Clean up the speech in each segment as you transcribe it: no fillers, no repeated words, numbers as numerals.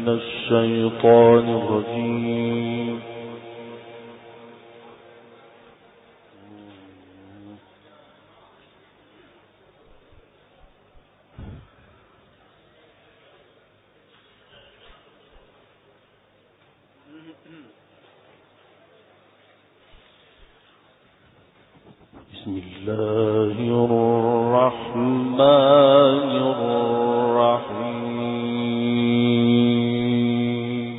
الشيطان الرجيم. بسم الله الرحمن الرحيم.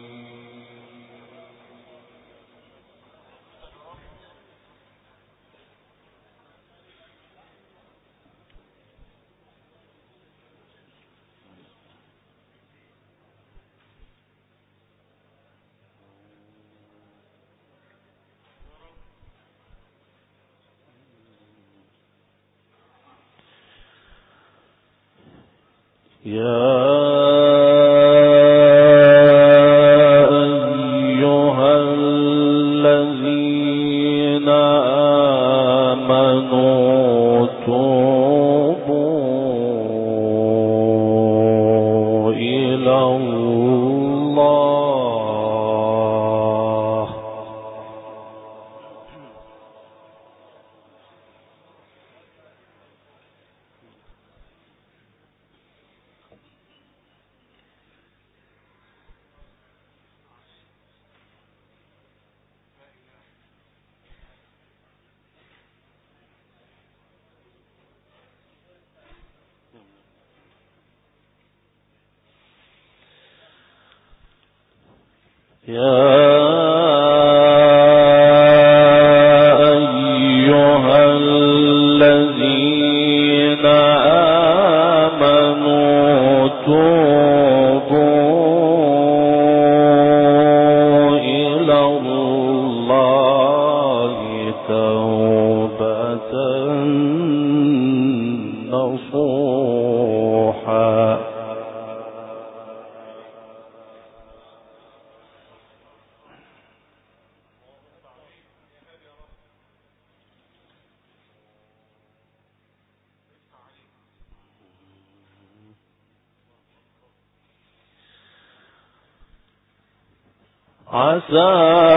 عسى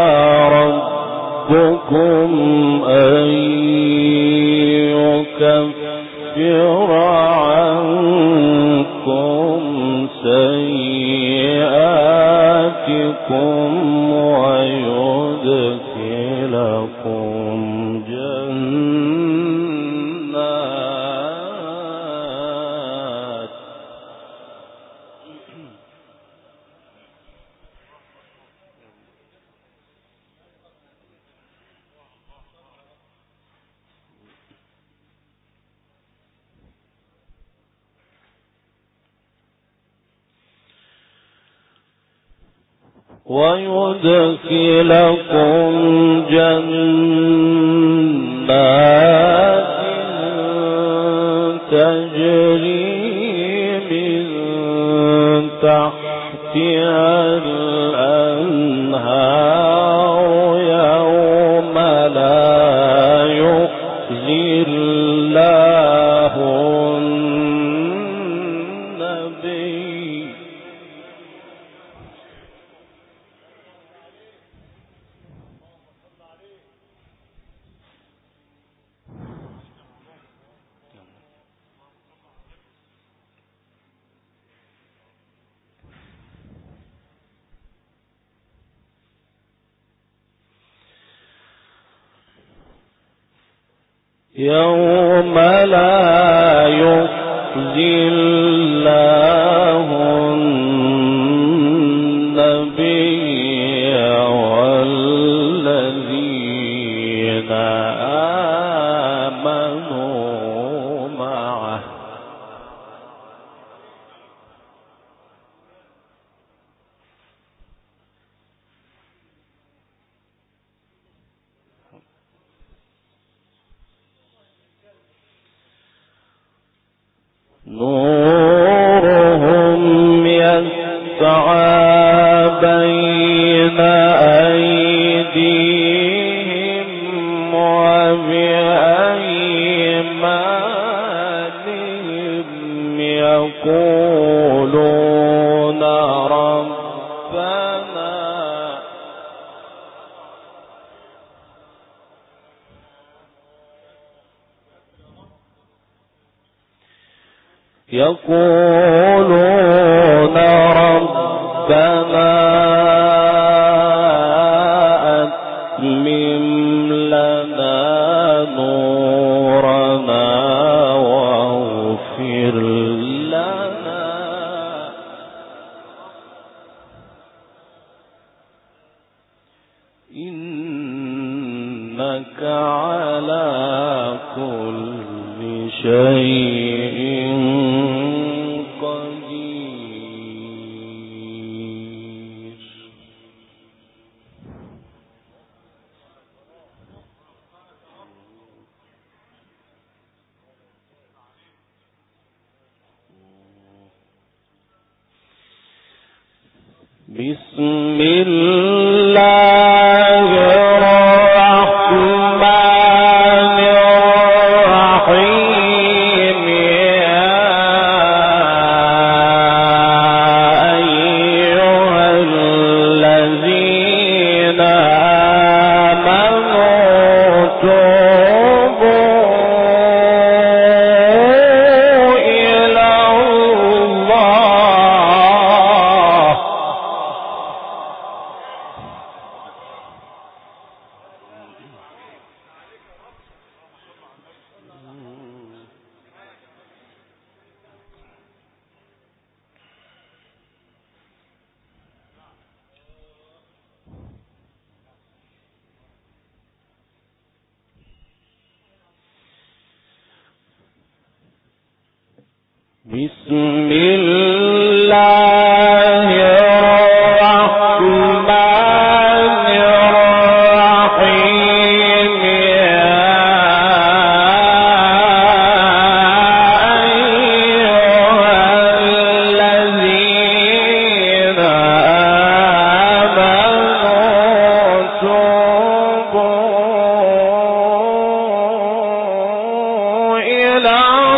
ربكم أن يكفر عنكم سيئاتكم ويدخلكم جنات تجري من تحتها الأنهار يوم لا يخزي الله النبي يوم لا يخزي الله النبي والذين آمنوا معه نورهم يسعى بين أيديهم وبأيمانهم يقولون ربنا يقولون ربنا أتمم لنا نورنا واغفر لنا إنك على كل شيء قدير. بسم الله الرحمن الرحيم. يا أيها الذين آمنوا توبوا إلى الله بسم الله الرحمن الرحيم. يا أيها الذين آمنوا توبوا إلى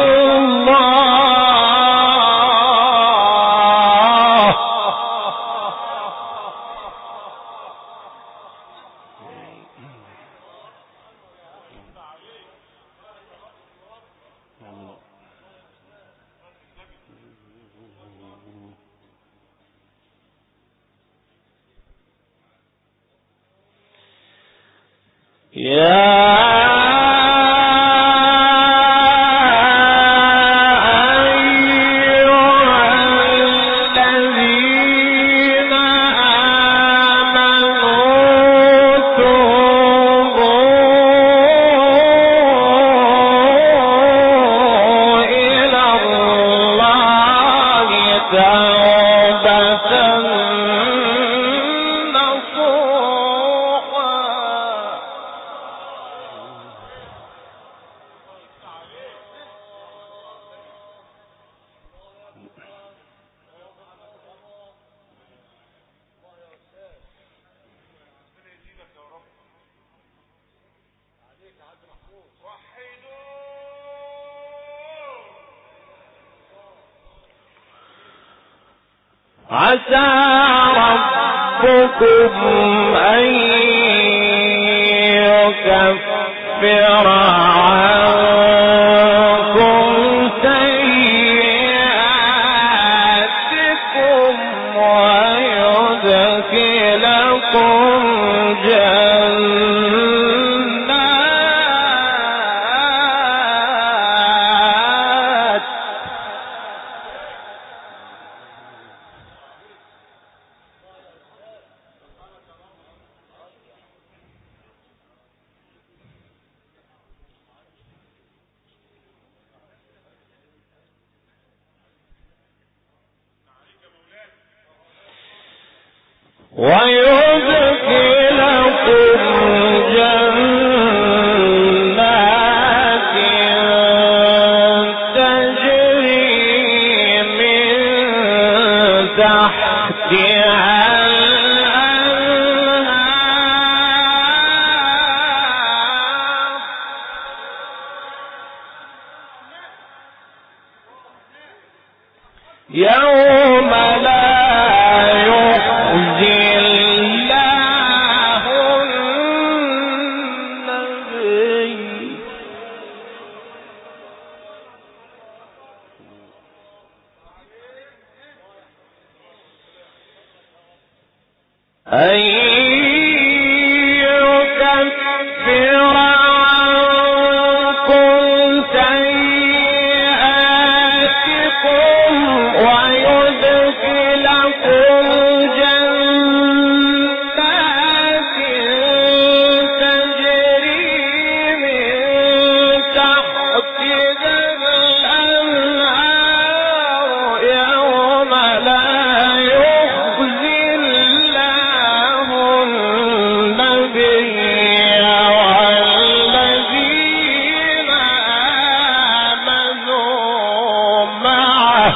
عسى ربكم أن يكفر عنكم سيئاتكم ويدخلكم جنات تجري من تحتها الأنهار يوم لا يخزي الله النبي أن يكفر عنكم سيئاتكم ويدخلكم جنات تجري من تحتها الأنهار يوم لا يخزي الله النبي والذين آمنوا معه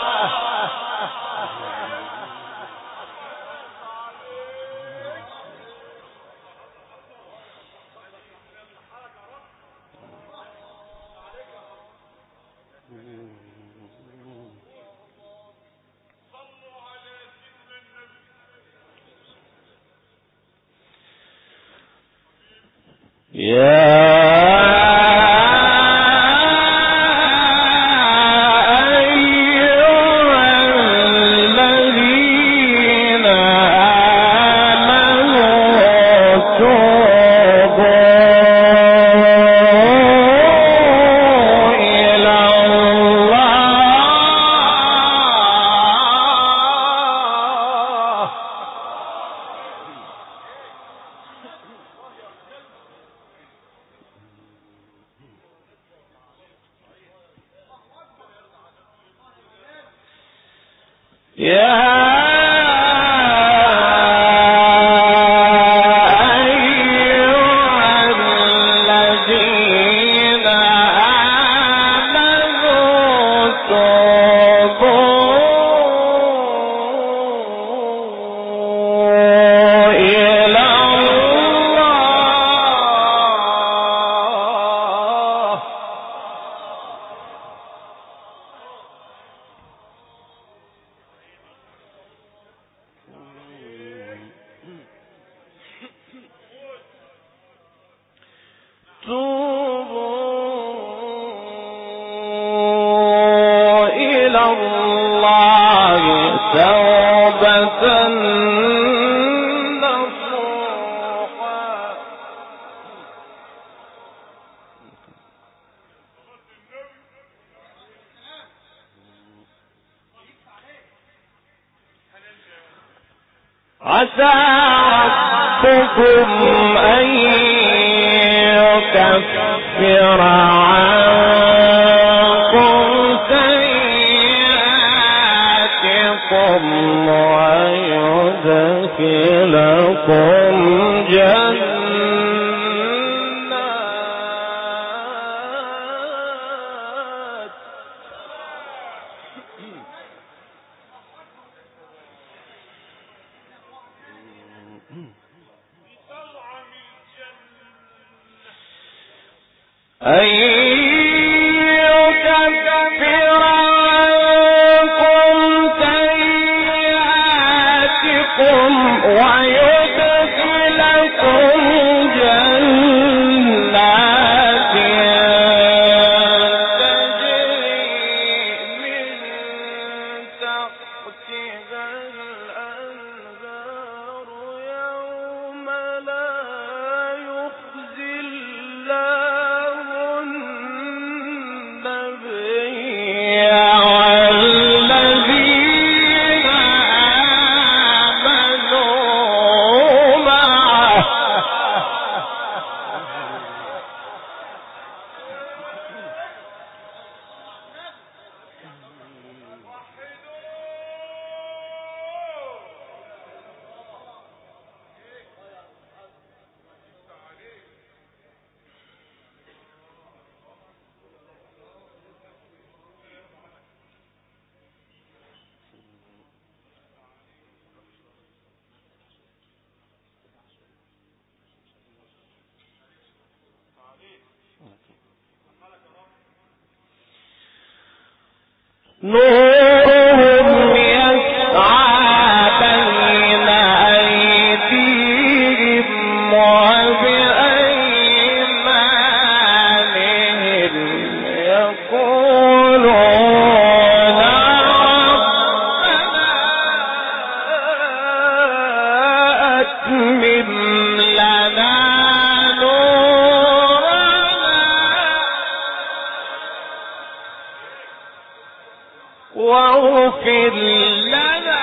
عسى ربكم أن يكفر عنكم سيئاتكم ويدخلكم جنات أن يكفر عنكم سيئاتكم ويدخلكم جنات تجري من تحتها الأنهار يوم لا يخزي الله والذين آمنوا معه نورهم يسعى بين أيديهم وبأيمانهم يقولون ربنا لنا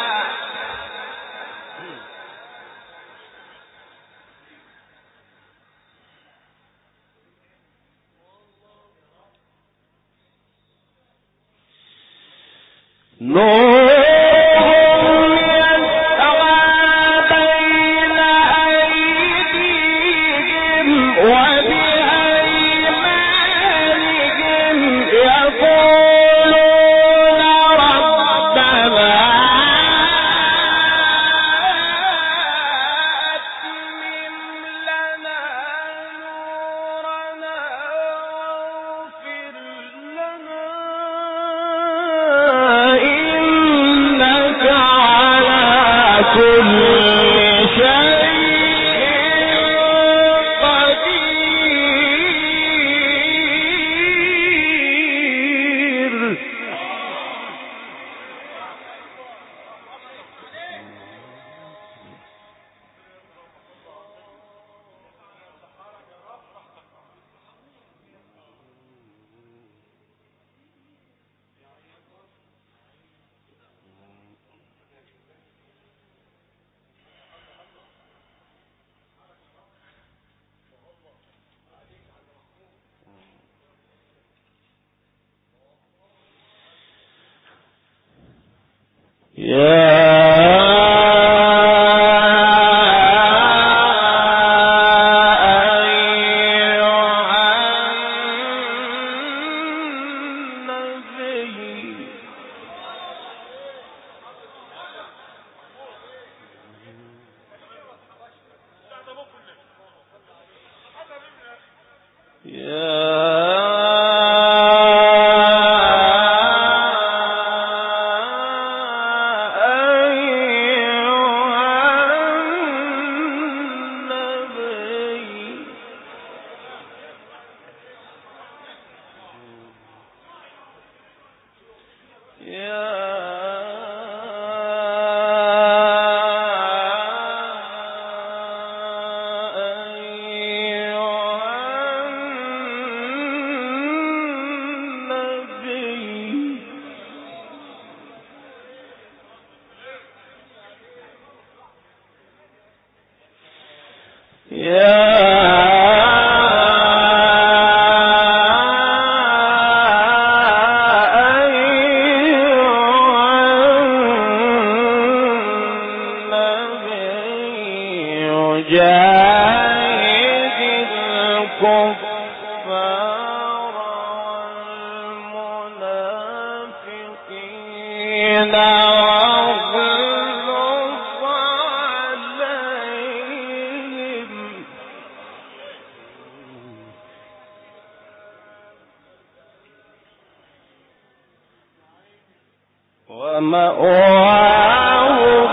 ومأواهم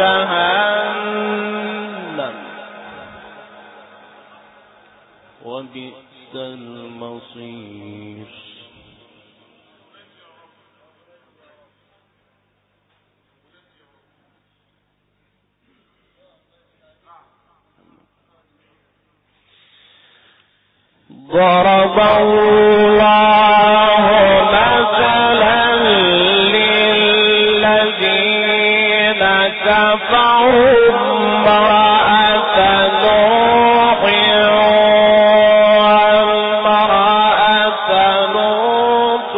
جهنم وبئس المصير. ضرب الله مثلا للذين كفروا امرأة نوح وامرأة لوط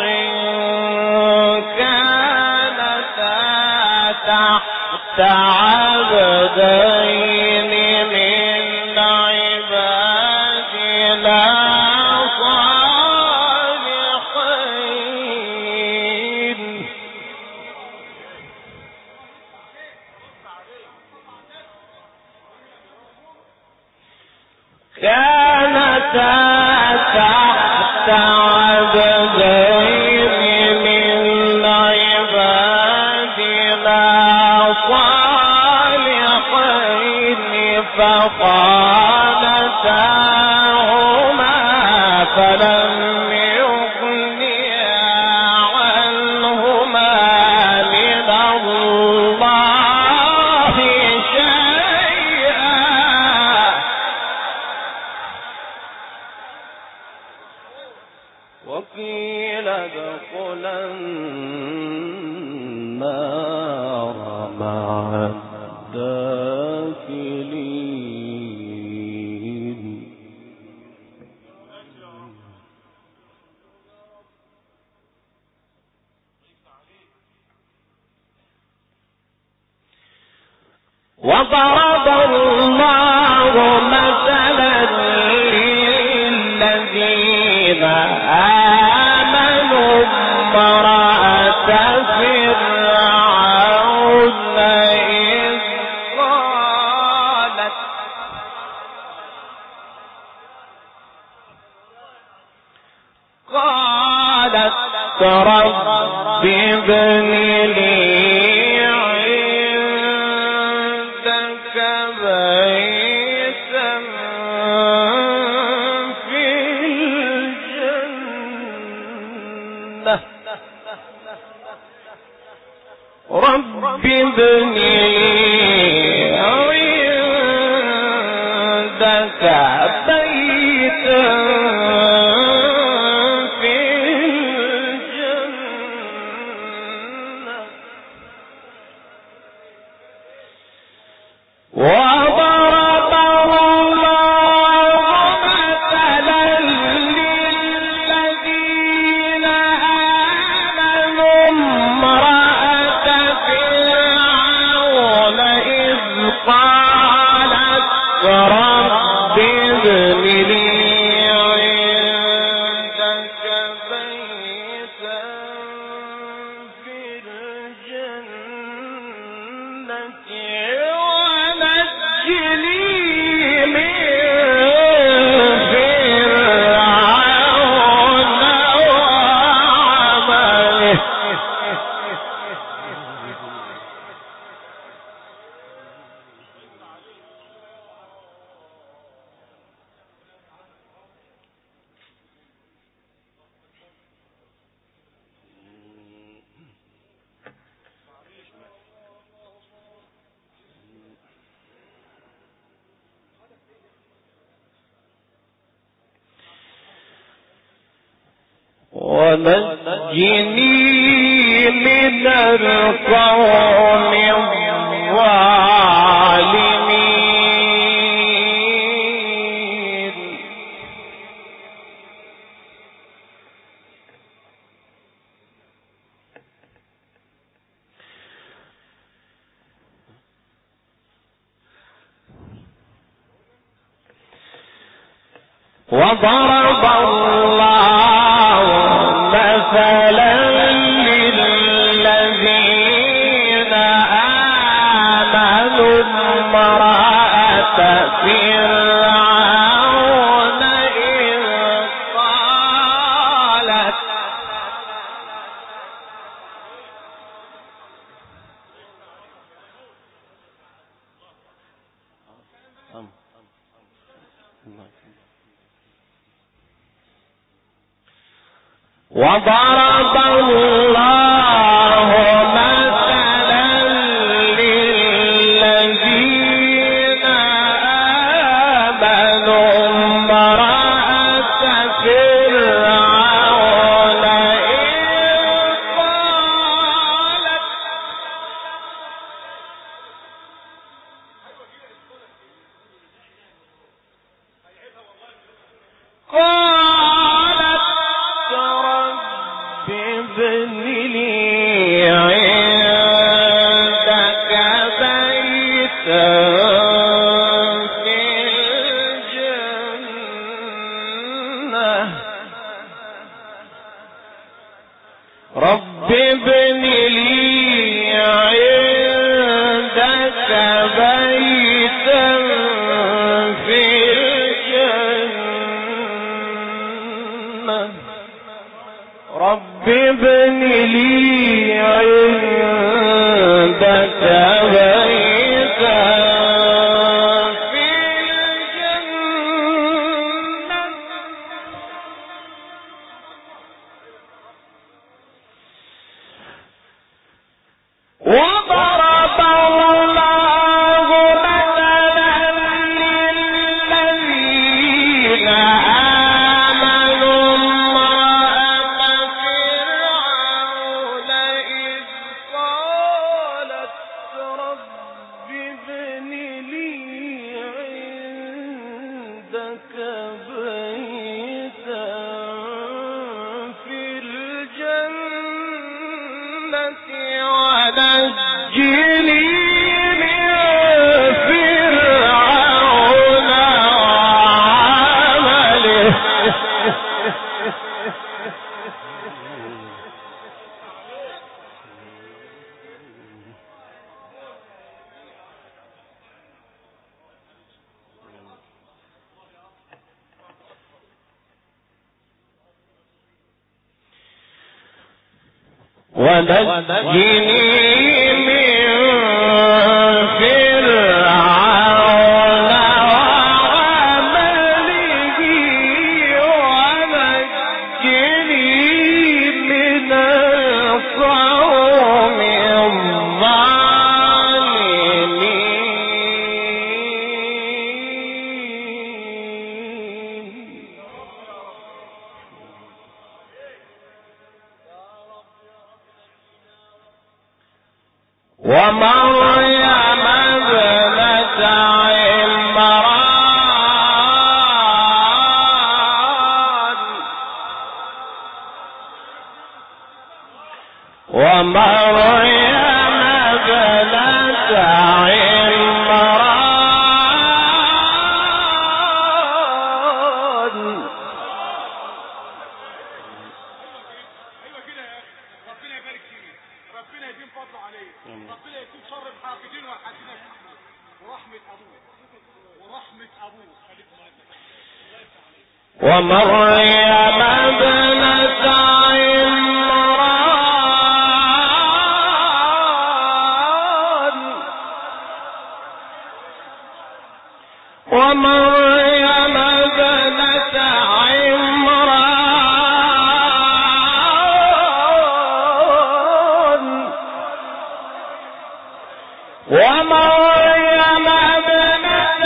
كانتا تحت عبدين من عبادنا تحت عبدين من عبادنا صالحين فخانتاهما فلم يغنيا عنهما من الله شيئا النار مع الداخلين. وضرب الله مثلا للذين آمنوا امرأة فرعون إذ قالت رب ابن لي عندك بيتا في الجنة رب ابن لي عندك بيتا وضرب الله مثلا للذين آمنوا امرأة فرعون إذ قالت رب ابن لي عندك بيتا في الجنة ونجني من القوم الظالمين. وضرب الله مثلا للذين آمنوا امرأة فرعون إذ قالت وضرب الله مثلا للذين آمنوا امرأة فرعون إذ قالت ابن لي عندك بيتا في الجنة رب ابن لي عندك بيتا في الجنة رب ابن لي عندك بيتا في الجنة وضرب الله مثلا للذين آمنوا امرأة فرعون إذ قالت ومريم ابنة عمران ومريم ابنة عمران ومريم ابنة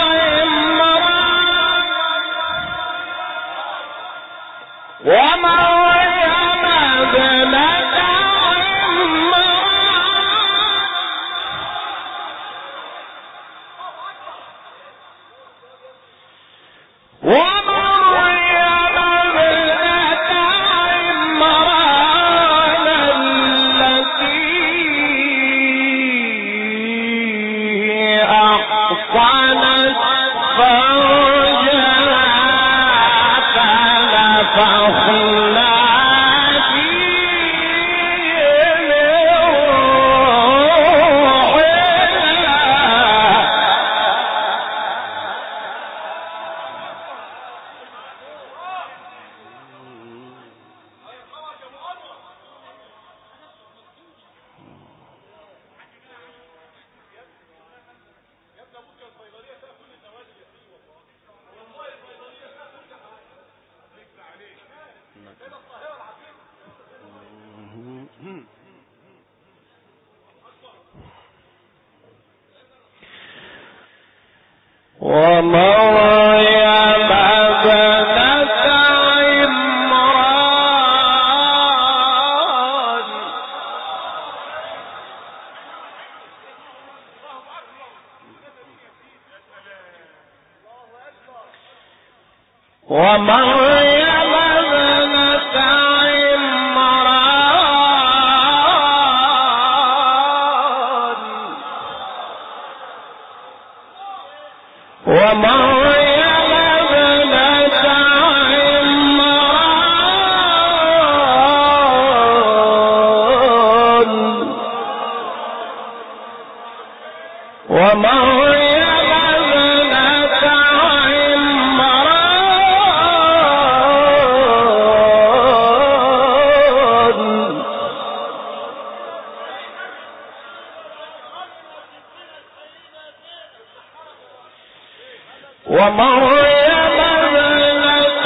ومريم ابنة عمران ومريم ابنة عمران التي أحصنت فرجها فنفخنا ومريم ابنة عمران ومريم ابنة عمران ومريم ابنة عمران ومريم ابنة عمران ومريم ابنة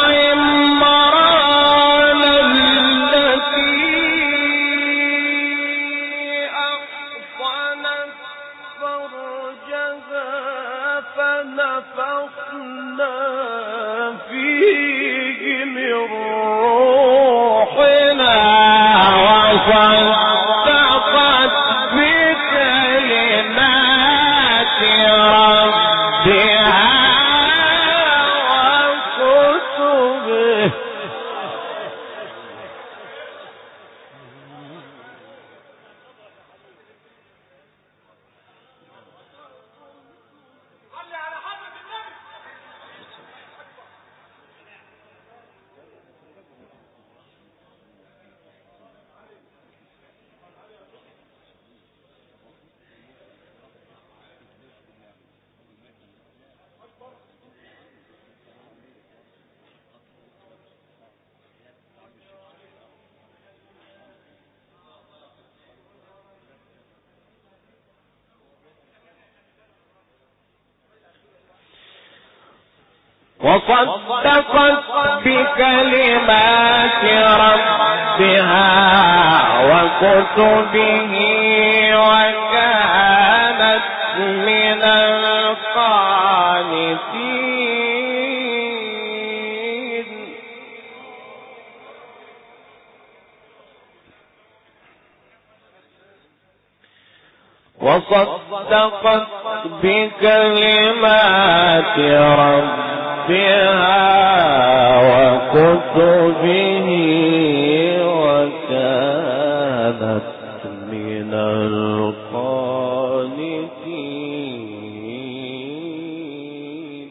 عمران التي أحصنت فرجها فنفخنا فيه من روحنا وصدقت بكلمات ربها وكتبه وصدقت بكلمات ربها وكتبه وكانت من القانتين. وصدقت بكلمات ربها وكتبه وكانت من القانتين.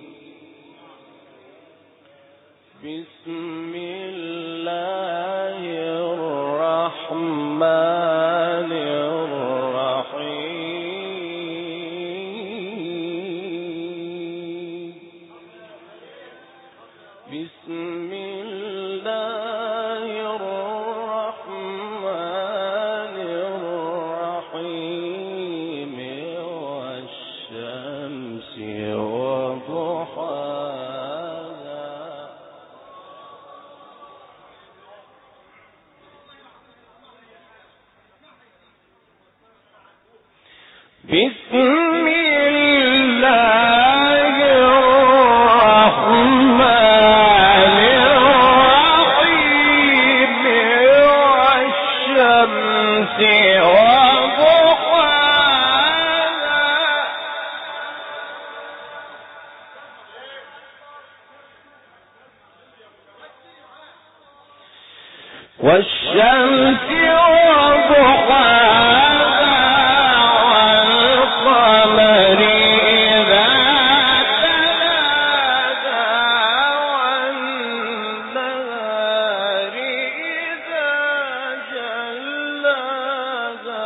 بسم الله الرحمن الرحيم. بسم الله الرحمن الرحيم. والشمس وضحاها. بسم الله الرحمن الرحيم. والشمس وضحاها. والشمس وضحاها والقمر إذا تلاها والنهار إذا جلاها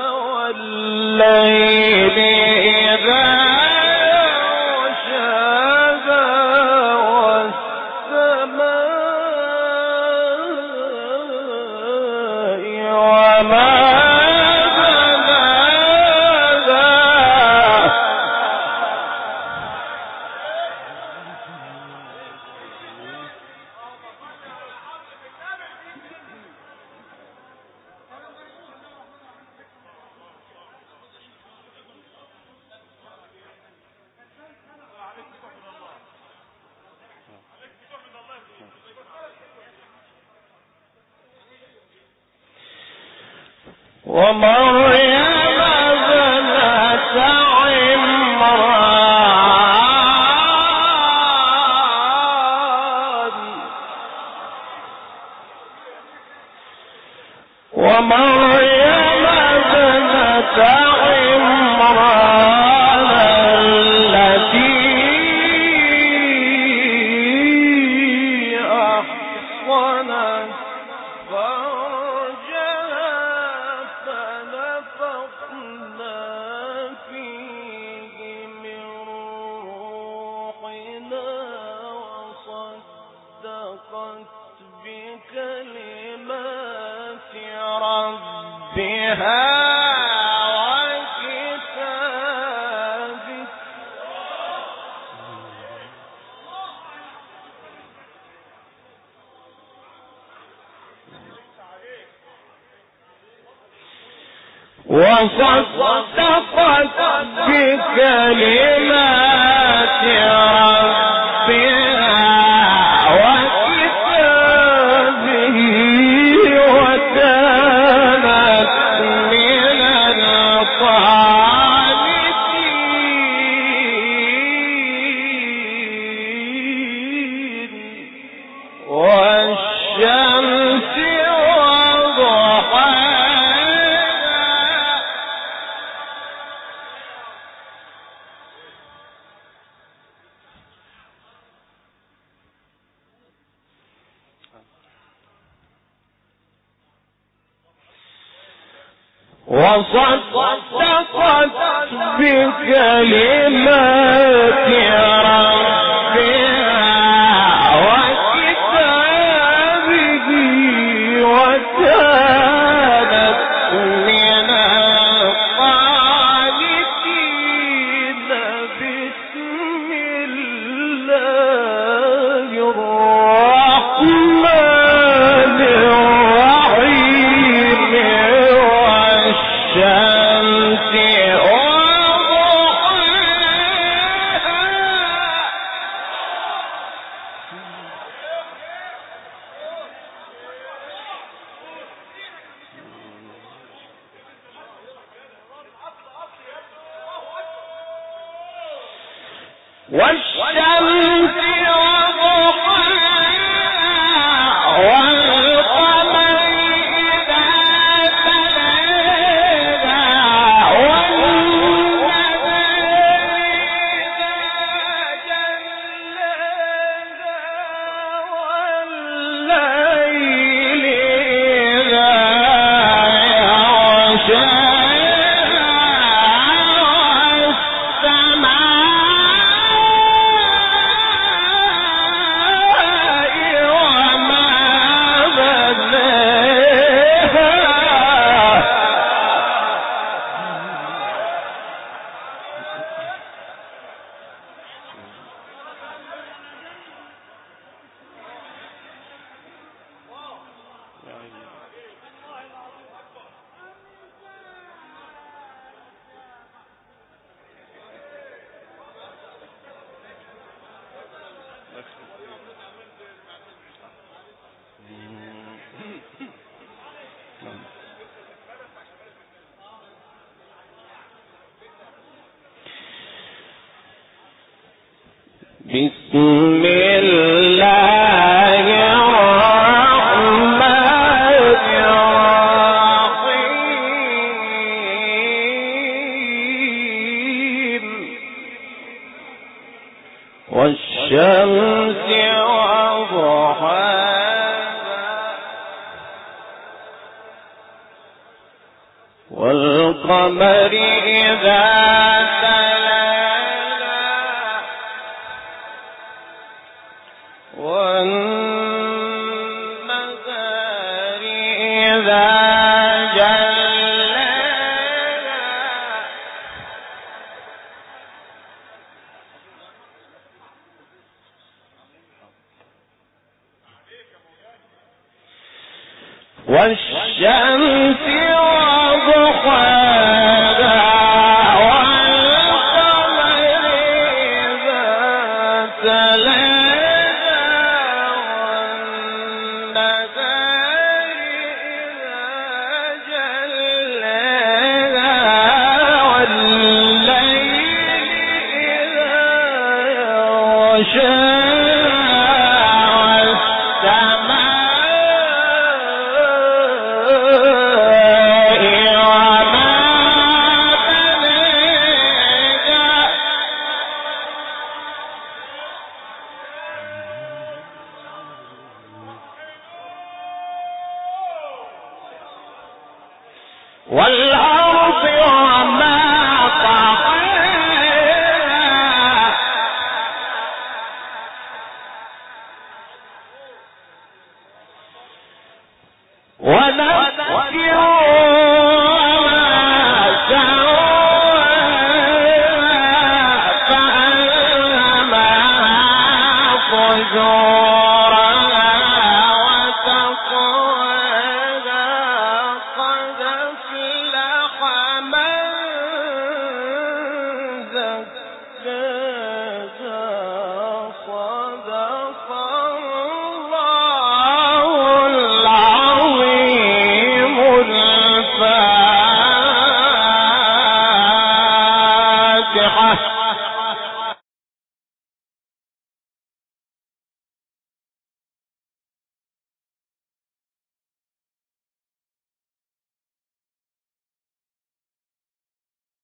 والليل إذا يغشاها والسماء وما بناها. ومريم ابنة عمران. ومريم ابنة عمران التي أحصنت فرجها فنفخنا فيه من روحنا وصدقت بكلمات ربها وكتابه. وصدقت بكلمات ربها وكتابه وكانت من القانتين. والشمس وضحاها. وصدقت بكلمات ربها وكتابه وكانت من القانتين. بسم الله الرحمن الرحيم. والشمس وضحاها والقمر إذا تلاها والنهار إذا جلاها والليل إذا بسم الله الرحمن الرحيم والشمس وضحاها والقمر إذا والنهار إذا جلاها والشمس وضحاها والقمر إذا تلاها والنهار إذا جلاها والليل إذا يغشاها والأرض وما طحاها ونفس وما سواها فألهمها فجورها